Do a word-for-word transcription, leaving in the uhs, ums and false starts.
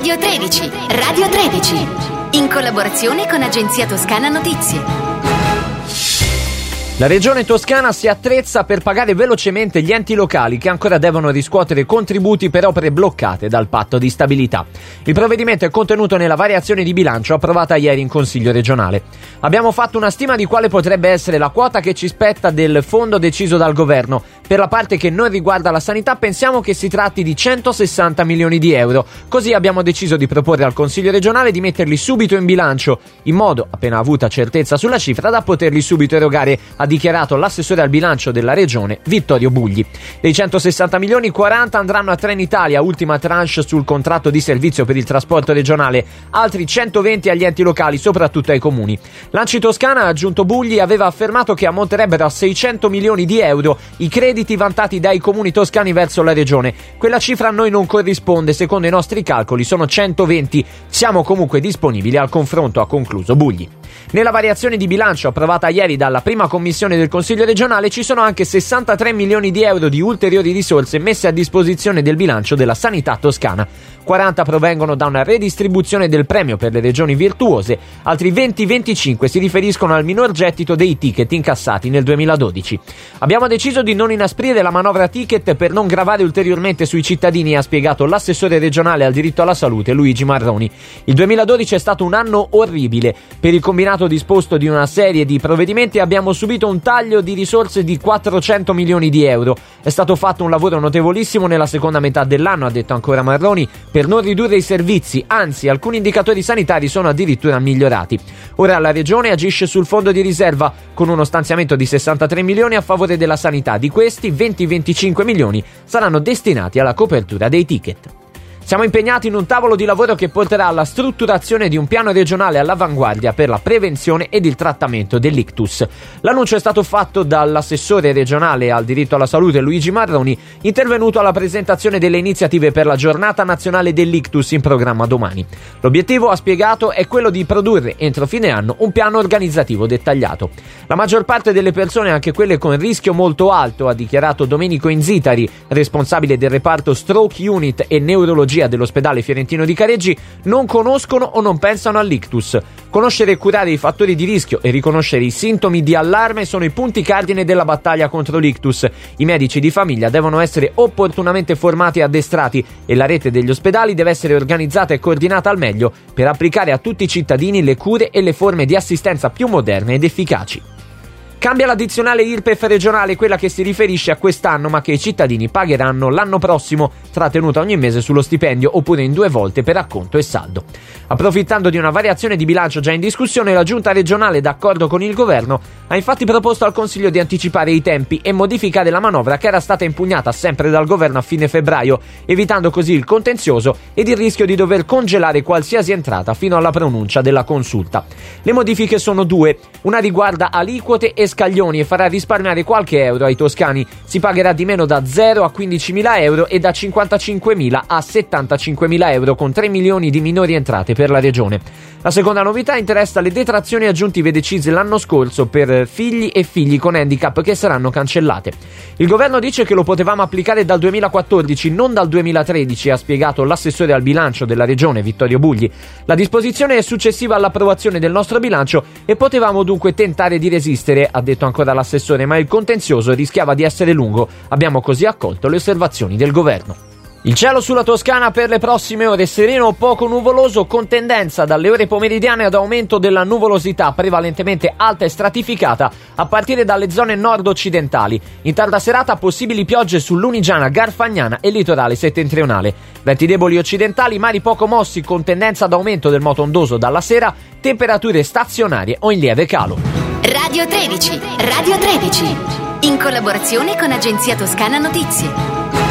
Radio tredici, Radio tredici, in collaborazione con Agenzia Toscana Notizie. La Regione Toscana si attrezza per pagare velocemente gli enti locali che ancora devono riscuotere contributi per opere bloccate dal patto di stabilità. Il provvedimento è contenuto nella variazione di bilancio approvata ieri in Consiglio regionale. Abbiamo fatto una stima di quale potrebbe essere la quota che ci spetta del fondo deciso dal governo. Per la parte che non riguarda la sanità pensiamo che si tratti di centosessanta milioni di euro. Così abbiamo deciso di proporre al Consiglio regionale di metterli subito in bilancio, in modo, appena avuta certezza sulla cifra, da poterli subito erogare, ha dichiarato l'assessore al bilancio della regione Vittorio Bugli. Dei centosessanta milioni, quaranta andranno a Trenitalia, ultima tranche sul contratto di servizio per il trasporto regionale, altri centoventi agli enti locali, soprattutto ai comuni. L'Anci Toscana, ha aggiunto Bugli, aveva affermato che ammonterebbero a seicento milioni di euro i crediti vantati dai comuni toscani verso la regione. Quella cifra a noi non corrisponde, secondo i nostri calcoli sono centoventi, siamo comunque disponibili al confronto, ha concluso Bugli. Nella variazione di bilancio approvata ieri dalla prima commissione del Consiglio regionale ci sono anche sessantatré milioni di euro di ulteriori risorse messe a disposizione del bilancio della sanità toscana. quaranta provengono da una redistribuzione del premio per le regioni virtuose, altri venti venticinque si riferiscono al minor gettito dei ticket incassati nel duemiladodici. Abbiamo deciso di non inasprire la manovra ticket per non gravare ulteriormente sui cittadini, ha spiegato l'assessore regionale al diritto alla salute Luigi Marroni. Il duemiladodici è stato un anno orribile. Per il combinato disposto di una serie di provvedimenti abbiamo subito un taglio di risorse di quattrocento milioni di euro. È stato fatto un lavoro notevolissimo nella seconda metà dell'anno, ha detto ancora Marroni, per non ridurre i servizi, anzi alcuni indicatori sanitari sono addirittura migliorati. Ora la Regione agisce sul fondo di riserva con uno stanziamento di sessantatré milioni a favore della sanità. Di questi venti venticinque milioni saranno destinati alla copertura dei ticket. Siamo impegnati in un tavolo di lavoro che porterà alla strutturazione di un piano regionale all'avanguardia per la prevenzione ed il trattamento dell'ictus. L'annuncio è stato fatto dall'assessore regionale al diritto alla salute Luigi Marroni, intervenuto alla presentazione delle iniziative per la giornata nazionale dell'ictus in programma domani. L'obiettivo, ha spiegato, è quello di produrre entro fine anno un piano organizzativo dettagliato. La maggior parte delle persone, anche quelle con rischio molto alto, ha dichiarato Domenico Inzitari, responsabile del reparto Stroke Unit e Neurologia dell'ospedale fiorentino di Careggi, non conoscono o non pensano all'ictus. Conoscere e curare i fattori di rischio e riconoscere i sintomi di allarme sono i punti cardine della battaglia contro l'ictus. I medici di famiglia devono essere opportunamente formati e addestrati e la rete degli ospedali deve essere organizzata e coordinata al meglio per applicare a tutti i cittadini le cure e le forme di assistenza più moderne ed efficaci. Cambia l'addizionale I R P E F regionale, quella che si riferisce a quest'anno ma che i cittadini pagheranno l'anno prossimo, trattenuta ogni mese sullo stipendio oppure in due volte per acconto e saldo. Approfittando di una variazione di bilancio già in discussione, la Giunta regionale, d'accordo con il governo, ha infatti proposto al Consiglio di anticipare i tempi e modificare la manovra che era stata impugnata sempre dal governo a fine febbraio, evitando così il contenzioso ed il rischio di dover congelare qualsiasi entrata fino alla pronuncia della consulta. Le modifiche sono due, una riguarda aliquote e scaglioni e farà risparmiare qualche euro ai toscani. Si pagherà di meno da zero a quindicimila euro e da cinquantacinquemila a settantacinquemila euro, con tre milioni di minori entrate per la regione. La seconda novità interessa le detrazioni aggiuntive decise l'anno scorso per figli e figli con handicap, che saranno cancellate. Il governo dice che lo potevamo applicare dal duemilaquattordici, non dal duemilatredici, ha spiegato l'assessore al bilancio della regione Vittorio Bugli. La disposizione è successiva all'approvazione del nostro bilancio e potevamo dunque tentare di resistere, ha detto ancora l'assessore, ma il contenzioso rischiava di essere lungo. Abbiamo così accolto le osservazioni del governo. Il cielo sulla Toscana per le prossime ore: sereno o poco nuvoloso, con tendenza dalle ore pomeridiane ad aumento della nuvolosità, prevalentemente alta e stratificata a partire dalle zone nord-occidentali. In tarda serata possibili piogge su Lunigiana, Garfagnana e litorale settentrionale. Venti deboli occidentali, mari poco mossi con tendenza ad aumento del moto ondoso dalla sera, temperature stazionarie o in lieve calo. Radio tredici, Radio tredici, in collaborazione con Agenzia Toscana Notizie.